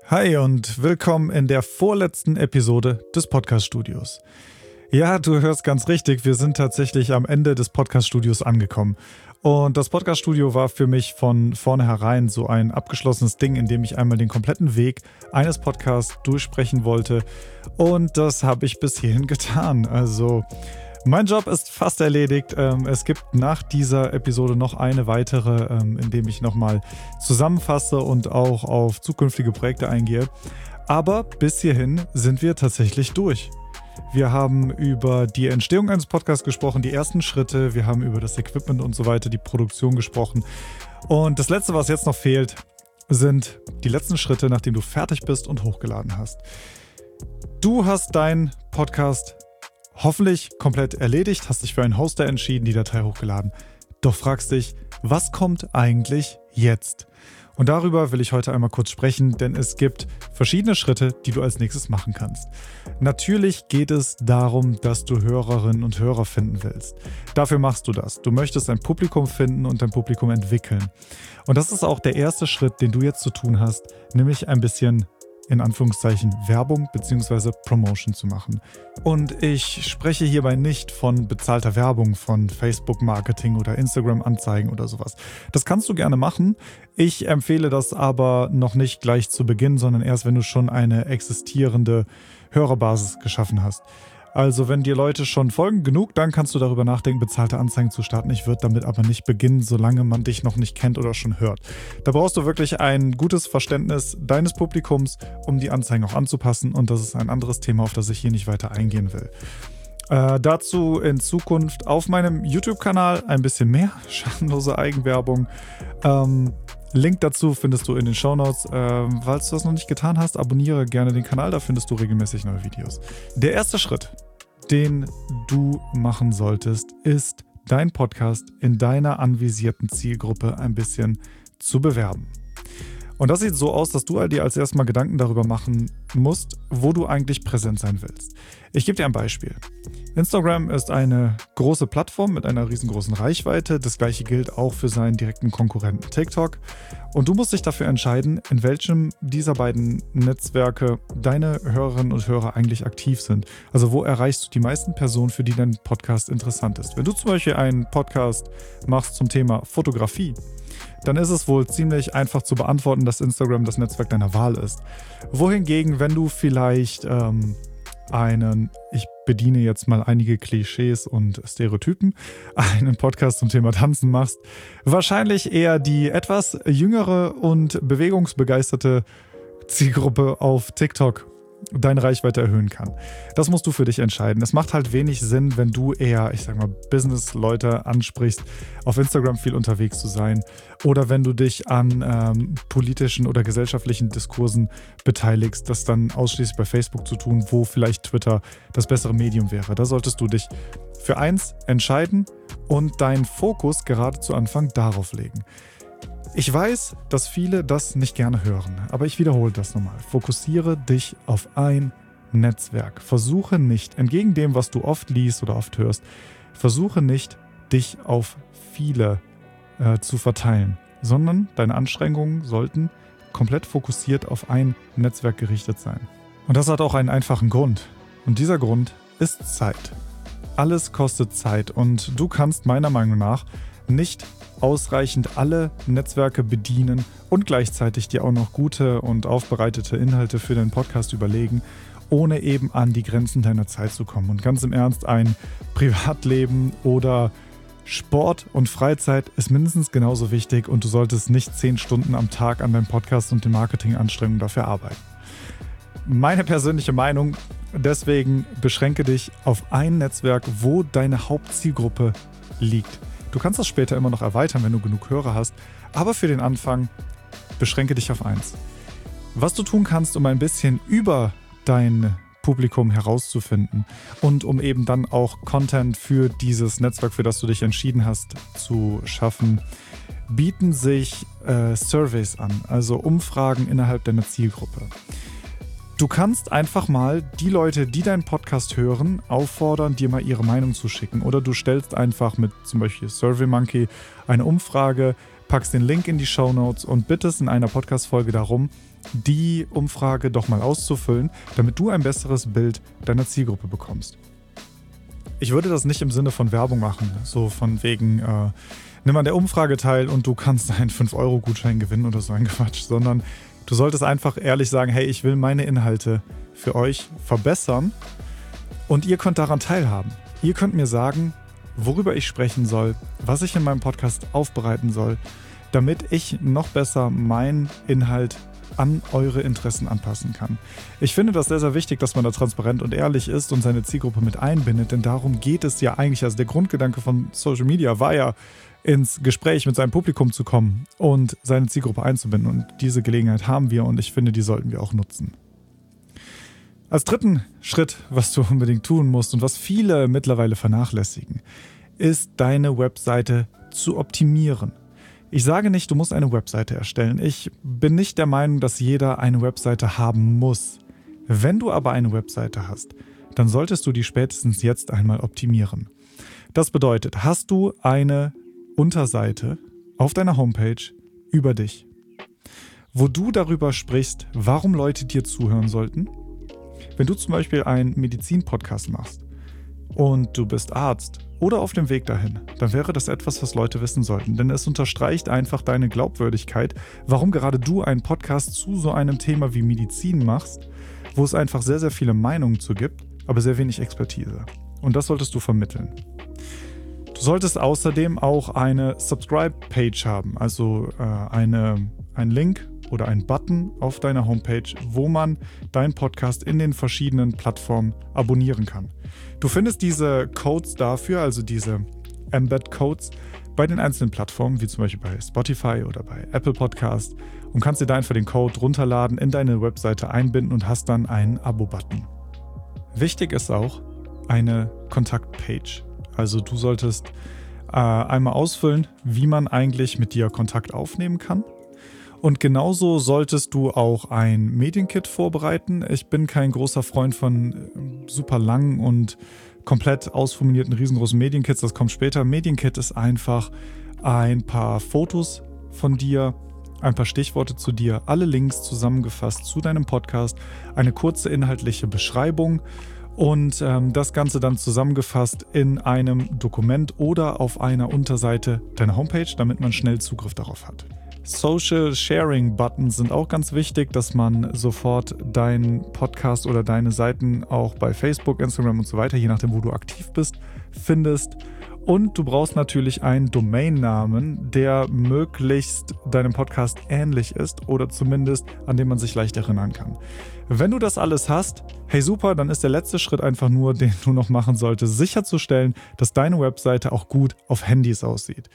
Hi und willkommen in der vorletzten Episode des Podcast-Studios. Ja, du hörst ganz richtig, wir sind tatsächlich am Ende des Podcast-Studios angekommen. Und das Podcast-Studio war für mich von vornherein so ein abgeschlossenes Ding, in dem ich einmal den kompletten Weg eines Podcasts durchsprechen wollte. Und das habe ich bis hierhin getan. Also mein Job ist fast erledigt. Es gibt nach dieser Episode noch eine weitere, in dem ich nochmal zusammenfasse und auch auf zukünftige Projekte eingehe. Aber bis hierhin sind wir tatsächlich durch. Wir haben über die Entstehung eines Podcasts gesprochen, die ersten Schritte, wir haben über das Equipment und so weiter, die Produktion gesprochen. Und das Letzte, was jetzt noch fehlt, sind die letzten Schritte, nachdem du fertig bist und hochgeladen hast. Du hast deinen Podcast hoffentlich komplett erledigt, hast dich für einen Hoster entschieden, die Datei hochgeladen. Doch fragst dich, was kommt eigentlich jetzt? Und darüber will ich heute einmal kurz sprechen, denn es gibt verschiedene Schritte, die du als nächstes machen kannst. Natürlich geht es darum, dass du Hörerinnen und Hörer finden willst. Dafür machst du das. Du möchtest ein Publikum finden und dein Publikum entwickeln. Und das ist auch der erste Schritt, den du jetzt zu tun hast, nämlich ein bisschen in Anführungszeichen Werbung bzw. Promotion zu machen. Und ich spreche hierbei nicht von bezahlter Werbung, von Facebook-Marketing oder Instagram-Anzeigen oder sowas. Das kannst du gerne machen. Ich empfehle das aber noch nicht gleich zu Beginn, sondern erst, wenn du schon eine existierende Hörerbasis geschaffen hast. Also wenn dir Leute schon folgen genug, dann kannst du darüber nachdenken, bezahlte Anzeigen zu starten. Ich würde damit aber nicht beginnen, solange man dich noch nicht kennt oder schon hört. Da brauchst du wirklich ein gutes Verständnis deines Publikums, um die Anzeigen auch anzupassen. Und das ist ein anderes Thema, auf das ich hier nicht weiter eingehen will. Dazu in Zukunft auf meinem YouTube-Kanal ein bisschen mehr schamlose Eigenwerbung. Link dazu findest du in den Shownotes. Falls du das noch nicht getan hast, abonniere gerne den Kanal, da findest du regelmäßig neue Videos. Der erste Schritt, den du machen solltest, ist, dein Podcast in deiner anvisierten Zielgruppe ein bisschen zu bewerben. Und das sieht so aus, dass du dir als erstes mal Gedanken darüber machen musst, wo du eigentlich präsent sein willst. Ich gebe dir ein Beispiel. Instagram ist eine große Plattform mit einer riesengroßen Reichweite. Das gleiche gilt auch für seinen direkten Konkurrenten TikTok. Und du musst dich dafür entscheiden, in welchem dieser beiden Netzwerke deine Hörerinnen und Hörer eigentlich aktiv sind. Also wo erreichst du die meisten Personen, für die dein Podcast interessant ist. Wenn du zum Beispiel einen Podcast machst zum Thema Fotografie, dann ist es wohl ziemlich einfach zu beantworten, dass Instagram das Netzwerk deiner Wahl ist. Wohingegen, wenn du vielleicht ich bediene jetzt mal einige Klischees und Stereotypen, einen Podcast zum Thema Tanzen machst, wahrscheinlich eher die etwas jüngere und bewegungsbegeisterte Zielgruppe auf TikTok deine Reichweite erhöhen kann. Das musst du für dich entscheiden. Es macht halt wenig Sinn, wenn du eher, Business-Leute ansprichst, auf Instagram viel unterwegs zu sein oder wenn du dich an politischen oder gesellschaftlichen Diskursen beteiligst, das dann ausschließlich bei Facebook zu tun, wo vielleicht Twitter das bessere Medium wäre. Da solltest du dich für eins entscheiden und deinen Fokus gerade zu Anfang darauf legen. Ich weiß, dass viele das nicht gerne hören, aber ich wiederhole das nochmal. Fokussiere dich auf ein Netzwerk. Versuche nicht, entgegen dem, was du oft liest oder oft hörst, versuche nicht, dich auf viele zu verteilen, sondern deine Anstrengungen sollten komplett fokussiert auf ein Netzwerk gerichtet sein. Und das hat auch einen einfachen Grund. Und dieser Grund ist Zeit. Alles kostet Zeit und du kannst meiner Meinung nach nicht ausreichend alle Netzwerke bedienen und gleichzeitig dir auch noch gute und aufbereitete Inhalte für deinen Podcast überlegen, ohne eben an die Grenzen deiner Zeit zu kommen. Und ganz im Ernst, ein Privatleben oder Sport und Freizeit ist mindestens genauso wichtig und du solltest nicht 10 Stunden am Tag an deinem Podcast und den Marketinganstrengungen dafür arbeiten. Meine persönliche Meinung, deswegen beschränke dich auf ein Netzwerk, wo deine Hauptzielgruppe liegt. Du kannst das später immer noch erweitern, wenn du genug Hörer hast, aber für den Anfang beschränke dich auf eins. Was du tun kannst, um ein bisschen über dein Publikum herauszufinden und um eben dann auch Content für dieses Netzwerk, für das du dich entschieden hast, zu schaffen, bieten sich Surveys an, also Umfragen innerhalb deiner Zielgruppe. Du kannst einfach mal die Leute, die deinen Podcast hören, auffordern, dir mal ihre Meinung zu schicken. Oder du stellst einfach mit zum Beispiel SurveyMonkey eine Umfrage, packst den Link in die Shownotes und bittest in einer Podcast-Folge darum, die Umfrage doch mal auszufüllen, damit du ein besseres Bild deiner Zielgruppe bekommst. Ich würde das nicht im Sinne von Werbung machen, so von wegen, nimm an der Umfrage teil und du kannst einen 5-Euro-Gutschein gewinnen oder so ein Quatsch, sondern du solltest einfach ehrlich sagen, hey, ich will meine Inhalte für euch verbessern und ihr könnt daran teilhaben. Ihr könnt mir sagen, worüber ich sprechen soll, was ich in meinem Podcast aufbereiten soll, damit ich noch besser meinen Inhalt an eure Interessen anpassen kann. Ich finde das sehr, sehr wichtig, dass man da transparent und ehrlich ist und seine Zielgruppe mit einbindet, denn darum geht es ja eigentlich. Also der Grundgedanke von Social Media war ja, ins Gespräch mit seinem Publikum zu kommen und seine Zielgruppe einzubinden. Und diese Gelegenheit haben wir und ich finde, die sollten wir auch nutzen. Als dritten Schritt, was du unbedingt tun musst und was viele mittlerweile vernachlässigen, ist deine Webseite zu optimieren. Ich sage nicht, du musst eine Webseite erstellen. Ich bin nicht der Meinung, dass jeder eine Webseite haben muss. Wenn du aber eine Webseite hast, dann solltest du die spätestens jetzt einmal optimieren. Das bedeutet, hast du eine Unterseite auf deiner Homepage über dich, wo du darüber sprichst, warum Leute dir zuhören sollten. Wenn du zum Beispiel einen Medizin-Podcast machst und du bist Arzt oder auf dem Weg dahin, dann wäre das etwas, was Leute wissen sollten. Denn es unterstreicht einfach deine Glaubwürdigkeit, warum gerade du einen Podcast zu so einem Thema wie Medizin machst, wo es einfach sehr, sehr viele Meinungen zu gibt, aber sehr wenig Expertise. Und das solltest du vermitteln. Du solltest außerdem auch eine Subscribe-Page haben, also einen Link oder einen Button auf deiner Homepage, wo man deinen Podcast in den verschiedenen Plattformen abonnieren kann. Du findest diese Codes dafür, also diese Embed-Codes, bei den einzelnen Plattformen, wie zum Beispiel bei Spotify oder bei Apple Podcast, und kannst dir da einfach den Code runterladen, in deine Webseite einbinden und hast dann einen Abo-Button. Wichtig ist auch eine Kontakt-Page. Also du solltest einmal ausfüllen, wie man eigentlich mit dir Kontakt aufnehmen kann. Und genauso solltest du auch ein Medienkit vorbereiten. Ich bin kein großer Freund von super langen und komplett ausformulierten riesengroßen Medienkits. Das kommt später. Medienkit ist einfach ein paar Fotos von dir, ein paar Stichworte zu dir, alle Links zusammengefasst zu deinem Podcast, eine kurze inhaltliche Beschreibung und das Ganze dann zusammengefasst in einem Dokument oder auf einer Unterseite deiner Homepage, damit man schnell Zugriff darauf hat. Social Sharing Buttons sind auch ganz wichtig, dass man sofort deinen Podcast oder deine Seiten auch bei Facebook, Instagram und so weiter, je nachdem, wo du aktiv bist, findest. Und du brauchst natürlich einen Domainnamen, der möglichst deinem Podcast ähnlich ist oder zumindest an den man sich leicht erinnern kann. Wenn du das alles hast, hey super, dann ist der letzte Schritt einfach nur, den du noch machen solltest, sicherzustellen, dass deine Webseite auch gut auf Handys aussieht.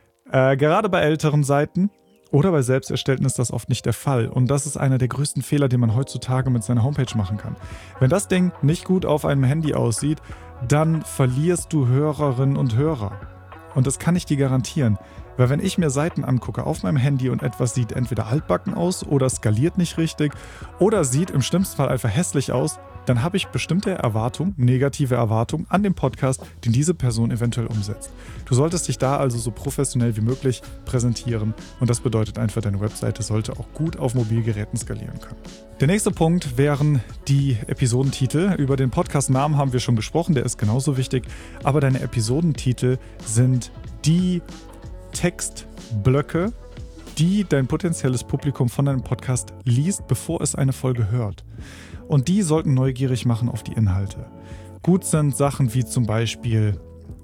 Gerade bei älteren Seiten oder bei selbst erstellten ist das oft nicht der Fall. Und das ist einer der größten Fehler, den man heutzutage mit seiner Homepage machen kann. Wenn das Ding nicht gut auf einem Handy aussieht, dann verlierst du Hörerinnen und Hörer. Und das kann ich dir garantieren. Weil wenn ich mir Seiten angucke auf meinem Handy und etwas sieht entweder altbacken aus oder skaliert nicht richtig oder sieht im schlimmsten Fall einfach hässlich aus, dann habe ich bestimmte Erwartungen, negative Erwartungen an den Podcast, den diese Person eventuell umsetzt. Du solltest dich da also so professionell wie möglich präsentieren und das bedeutet einfach, deine Webseite sollte auch gut auf Mobilgeräten skalieren können. Der nächste Punkt wären die Episodentitel. Über den Podcast-Namen haben wir schon gesprochen, der ist genauso wichtig, aber deine Episodentitel sind die Textblöcke, die dein potenzielles Publikum von deinem Podcast liest, bevor es eine Folge hört. Und die sollten neugierig machen auf die Inhalte. Gut sind Sachen wie zum Beispiel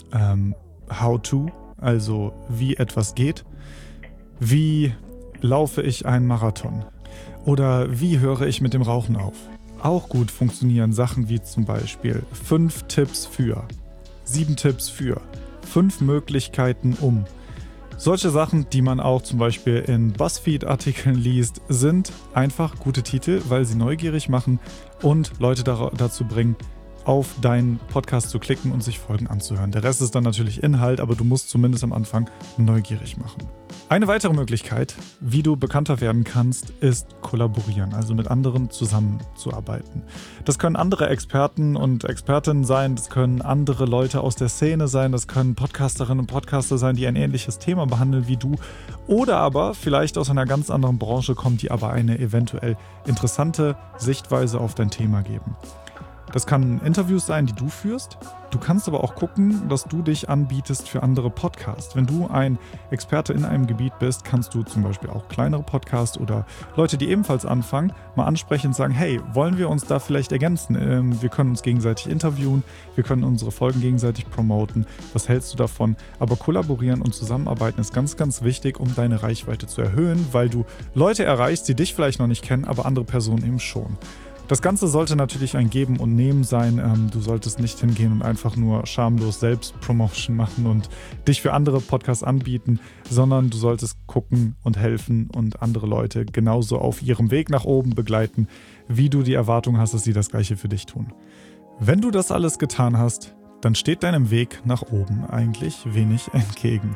How to, also wie etwas geht, wie laufe ich einen Marathon oder wie höre ich mit dem Rauchen auf. Auch gut funktionieren Sachen wie zum Beispiel 5 Tipps für, 7 Tipps für, 5 Möglichkeiten um. Solche Sachen, die man auch zum Beispiel in BuzzFeed-Artikeln liest, sind einfach gute Titel, weil sie neugierig machen und Leute dazu bringen, auf deinen Podcast zu klicken und sich Folgen anzuhören. Der Rest ist dann natürlich Inhalt, aber du musst zumindest am Anfang neugierig machen. Eine weitere Möglichkeit, wie du bekannter werden kannst, ist kollaborieren, also mit anderen zusammenzuarbeiten. Das können andere Experten und Expertinnen sein, das können andere Leute aus der Szene sein, das können Podcasterinnen und Podcaster sein, die ein ähnliches Thema behandeln wie du oder aber vielleicht aus einer ganz anderen Branche kommen, die aber eine eventuell interessante Sichtweise auf dein Thema geben. Das kann Interviews sein, die du führst. Du kannst aber auch gucken, dass du dich anbietest für andere Podcasts. Wenn du ein Experte in einem Gebiet bist, kannst du zum Beispiel auch kleinere Podcasts oder Leute, die ebenfalls anfangen, mal ansprechen und sagen, hey, wollen wir uns da vielleicht ergänzen? Wir können uns gegenseitig interviewen, wir können unsere Folgen gegenseitig promoten. Was hältst du davon? Aber kollaborieren und zusammenarbeiten ist ganz, ganz wichtig, um deine Reichweite zu erhöhen, weil du Leute erreichst, die dich vielleicht noch nicht kennen, aber andere Personen eben schon. Das Ganze sollte natürlich ein Geben und Nehmen sein. Du solltest nicht hingehen und einfach nur schamlos Selbstpromotion machen und dich für andere Podcasts anbieten, sondern du solltest gucken und helfen und andere Leute genauso auf ihrem Weg nach oben begleiten, wie du die Erwartung hast, dass sie das Gleiche für dich tun. Wenn du das alles getan hast, dann steht deinem Weg nach oben eigentlich wenig entgegen.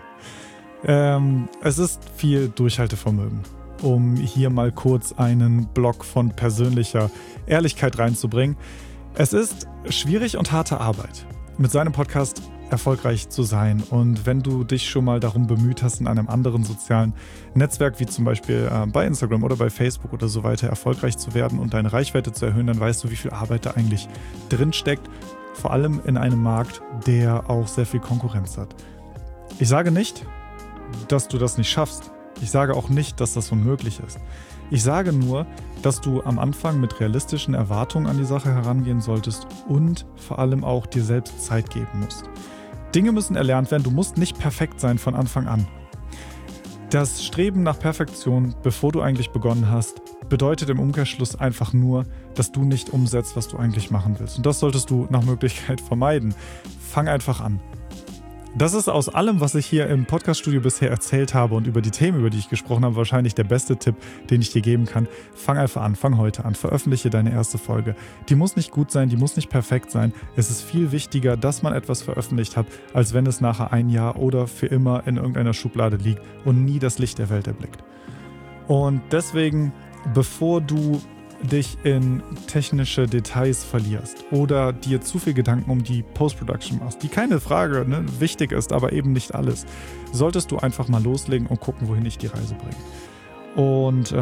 Es ist viel Durchhaltevermögen, um hier mal kurz einen Block von persönlicher Ehrlichkeit reinzubringen. Es ist schwierig und harte Arbeit, mit seinem Podcast erfolgreich zu sein. Und wenn du dich schon mal darum bemüht hast, in einem anderen sozialen Netzwerk, wie zum Beispiel bei Instagram oder bei Facebook oder so weiter, erfolgreich zu werden und deine Reichweite zu erhöhen, dann weißt du, wie viel Arbeit da eigentlich drinsteckt. Vor allem in einem Markt, der auch sehr viel Konkurrenz hat. Ich sage nicht, dass du das nicht schaffst. Ich sage auch nicht, dass das unmöglich ist. Ich sage nur, dass du am Anfang mit realistischen Erwartungen an die Sache herangehen solltest und vor allem auch dir selbst Zeit geben musst. Dinge müssen erlernt werden, du musst nicht perfekt sein von Anfang an. Das Streben nach Perfektion, bevor du eigentlich begonnen hast, bedeutet im Umkehrschluss einfach nur, dass du nicht umsetzt, was du eigentlich machen willst. Und das solltest du nach Möglichkeit vermeiden. Fang einfach an. Das ist aus allem, was ich hier im Podcaststudio bisher erzählt habe und über die Themen, über die ich gesprochen habe, wahrscheinlich der beste Tipp, den ich dir geben kann. Fang einfach an, fang heute an, veröffentliche deine erste Folge. Die muss nicht gut sein, die muss nicht perfekt sein. Es ist viel wichtiger, dass man etwas veröffentlicht hat, als wenn es nachher ein Jahr oder für immer in irgendeiner Schublade liegt und nie das Licht der Welt erblickt. Und deswegen, bevor du dich in technische Details verlierst oder dir zu viel Gedanken um die Post-Production machst, die keine Frage wichtig ist, aber eben nicht alles, solltest du einfach mal loslegen und gucken, wohin dich die Reise bringt. Und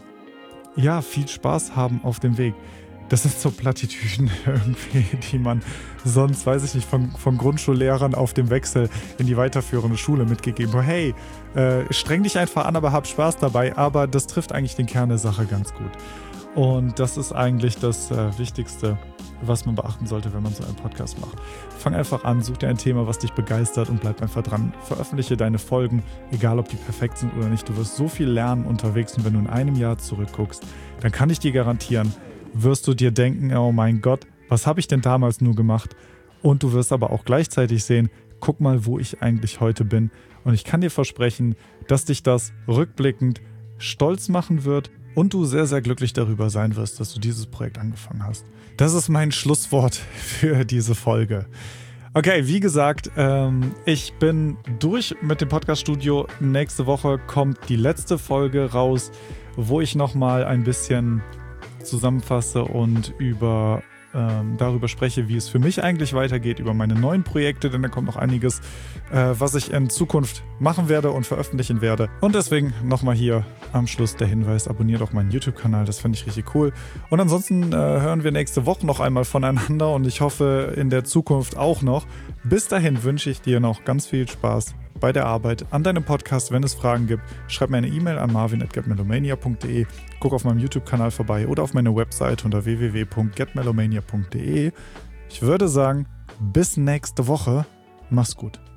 viel Spaß haben auf dem Weg. Das sind so Plattitüden irgendwie, die man sonst, weiß ich nicht, von Grundschullehrern auf dem Wechsel in die weiterführende Schule mitgegeben hat. Hey, streng dich einfach an, aber hab Spaß dabei. Aber das trifft eigentlich den Kern der Sache ganz gut. Und das ist eigentlich das Wichtigste, was man beachten sollte, wenn man so einen Podcast macht. Fang einfach an, such dir ein Thema, was dich begeistert und bleib einfach dran. Veröffentliche deine Folgen, egal ob die perfekt sind oder nicht. Du wirst so viel lernen unterwegs und wenn du in einem Jahr zurückguckst, dann kann ich dir garantieren, wirst du dir denken, oh mein Gott, was habe ich denn damals nur gemacht? Und du wirst aber auch gleichzeitig sehen, guck mal, wo ich eigentlich heute bin. Und ich kann dir versprechen, dass dich das rückblickend stolz machen wird und du sehr, sehr glücklich darüber sein wirst, dass du dieses Projekt angefangen hast. Das ist mein Schlusswort für diese Folge. Okay, wie gesagt, ich bin durch mit dem Podcaststudio. Nächste Woche kommt die letzte Folge raus, wo ich nochmal ein bisschen zusammenfasse und darüber spreche, wie es für mich eigentlich weitergeht, über meine neuen Projekte, denn da kommt noch einiges, was ich in Zukunft machen werde und veröffentlichen werde. Und deswegen nochmal hier am Schluss der Hinweis, abonniert auch meinen YouTube-Kanal, das finde ich richtig cool. Und ansonsten hören wir nächste Woche noch einmal voneinander und ich hoffe in der Zukunft auch noch. Bis dahin wünsche ich dir noch ganz viel Spaß bei der Arbeit an deinem Podcast. Wenn es Fragen gibt, schreib mir eine E-Mail an marvin@getmelomania.de, guck auf meinem YouTube-Kanal vorbei oder auf meiner Website unter www.getmelomania.de. Ich würde sagen, bis nächste Woche. Mach's gut.